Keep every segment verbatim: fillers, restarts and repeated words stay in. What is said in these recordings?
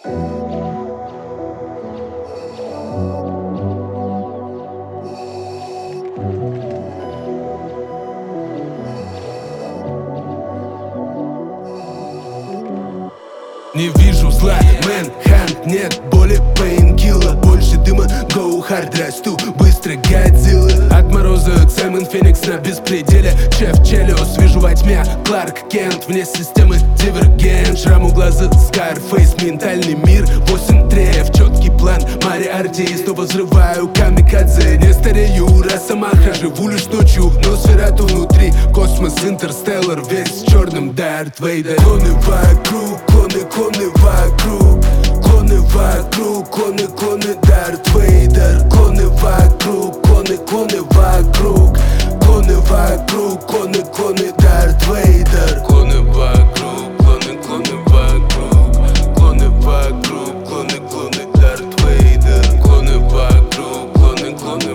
Не вижу зла, Мэнхант, нет боли, пейнкилла. Больше дыма, go hard, расту быстро, Годзилла. От мороза Саймон Феникс на беспределе. Чеф Челиус, вижу во тьме Кларк Кент. Вне системы дивергент. Шрам у глаза, Скарфейс, ментальный мир. Восемь треев, четкий план, Мариарти. Снова взрываю камикадзе. Не старею, Росомаха, живу лишь ночью, но сферату внутри. Космос, интерстеллар, весь в черном, Дарт Вейдер. Клоны вокруг, клоны, клоны вокруг. Клоны вокруг, клоны, клоны, Дарт Вейдер. Клоны вокруг, клоны, клоны вокруг. Клоны вокруг, клоны, клоны, Дарт Вейдер. Клоны вокруг, клоны, клоны вокруг. Клоны вокруг, клоны, клоны, Дарт Вейдер. Клоны вокруг, клоны, клоны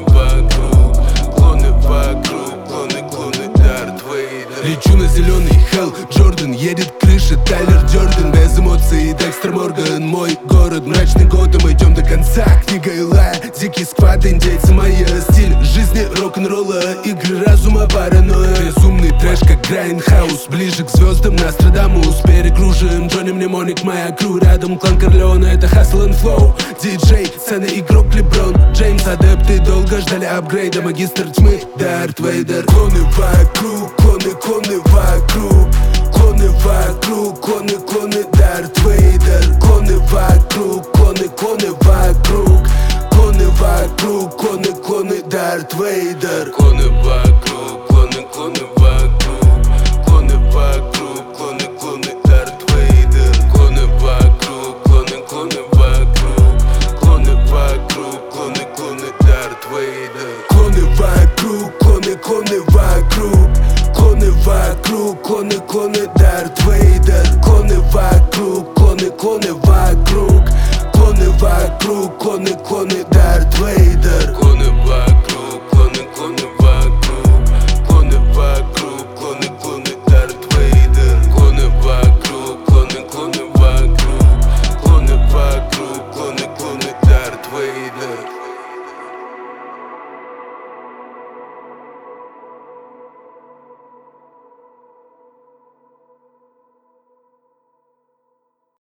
вокруг. Клоны вокруг, клоны, клоны, Дарт Вейдер. Лечу на зеленый Хелл Джордан, едет крыша, Тайлер Дёрден. Без эмоций, Декстер Морган. Мой город, мрачный год, мы идем до конца. Книга Илая, дикий сквад, индейцы моя. Стиль жизни рок-н-ролла, игры разума, паранойя. Безумный трэш, как Грайндхаус. Ближе к звездам, Нострадамус. Перегружен, Джонни Мнемоник, моя кру. Рядом клан Корлеона, это Hustle and Flow. Диджей, сцена, игрок, Леброн Джеймс. Адепты долго ждали апгрейда. Магистр тьмы, Дарт Вейдер. Клоны вокруг, клоны, клоны вокруг. Клоны вокруг, клоны, клоны, Дарт Вейдер. Клоны вокруг, клоны, клоны вокруг. Клоны вокруг, клоны, клоны, Дарт Вейдер. Клоны вокруг, клоны, клоны вокруг. Клоны вокруг, клоны, клоны, Дарт Вейдер. Клоны вокруг, клоны, клоны вокруг. Клоны вокруг, клоны, клоны, Дарт Вейдер. Клоны вокруг, клоны, клоны вокруг. Клоны вокруг, клоны, клоны, Дарт Вейдер. Клоны вокруг.